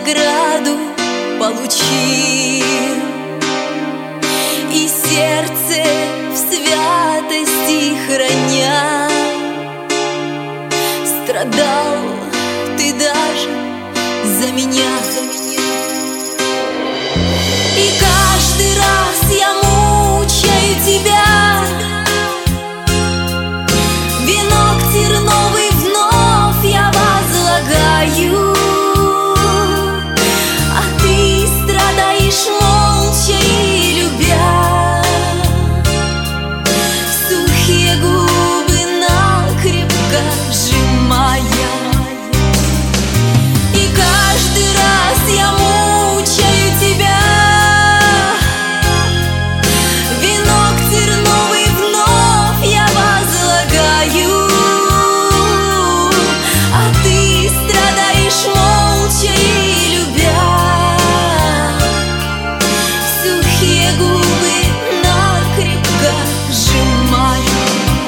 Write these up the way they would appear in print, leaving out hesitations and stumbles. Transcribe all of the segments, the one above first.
награду получил, и сердце в святости храня. Страдал ты даже за меня. И каждый раз я мучаю тебя, венок терновый вновь я возлагаю, а ты страдаешь молча и любя. Сухие губы накрепко сжимая. И каждый раз я мучаю тебя, венок терновый вновь я возлагаю, а ты страдаешь молча и любя. Сухие губы накрепко сжимаю.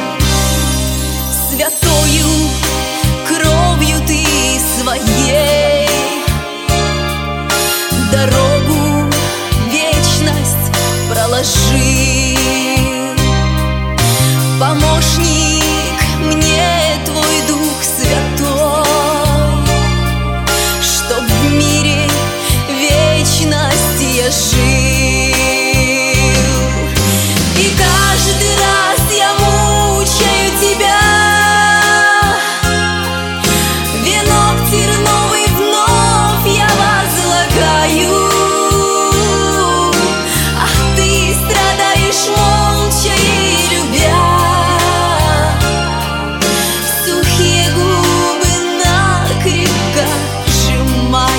Святою кровью ты своей дорогу в вечность проложи. Помощник мне твой Дух Святой, чтоб в мире вечности я жил. И каждый раз я мучаю тебя, венок терновый вновь я возлагаю, а ты страдаешь молча и любя. Сухие губы накрепко сжимай.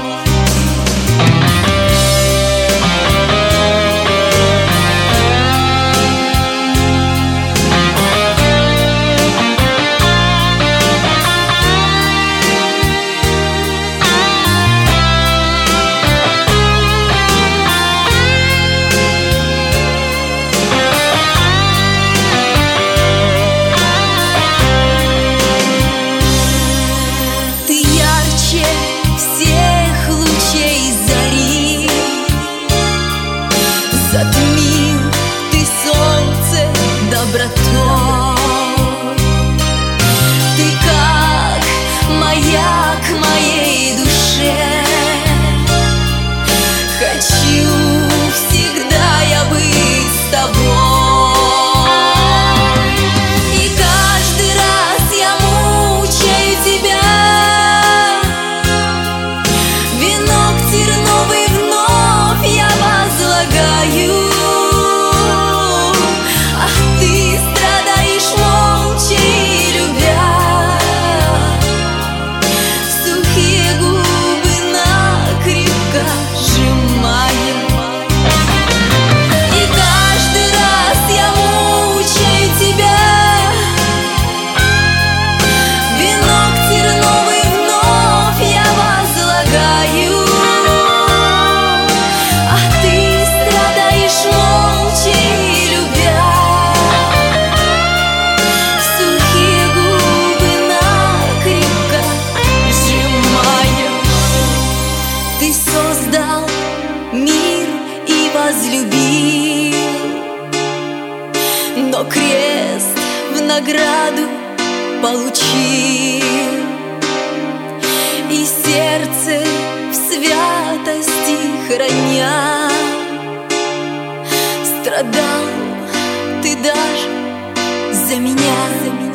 Всех лучей зари затмил ты солнце добротой. Ты как маяк моей душе, хочу всегда я быть с тобой. И каждый раз я мучаю тебя, венок терновый вновь я возлагаю, а ты страдаешь молча и любя. Сухие губы накрепко сжимая. И каждый раз я мучаю тебя, венок терновый вновь я возлагаю, а ты страдаешь молча и любя. Сухие губы накрепко сжимая. Ты создал мир и возлюбил, но крест в награду получил, и сердце в святости храня. Страдал ты даже за меня.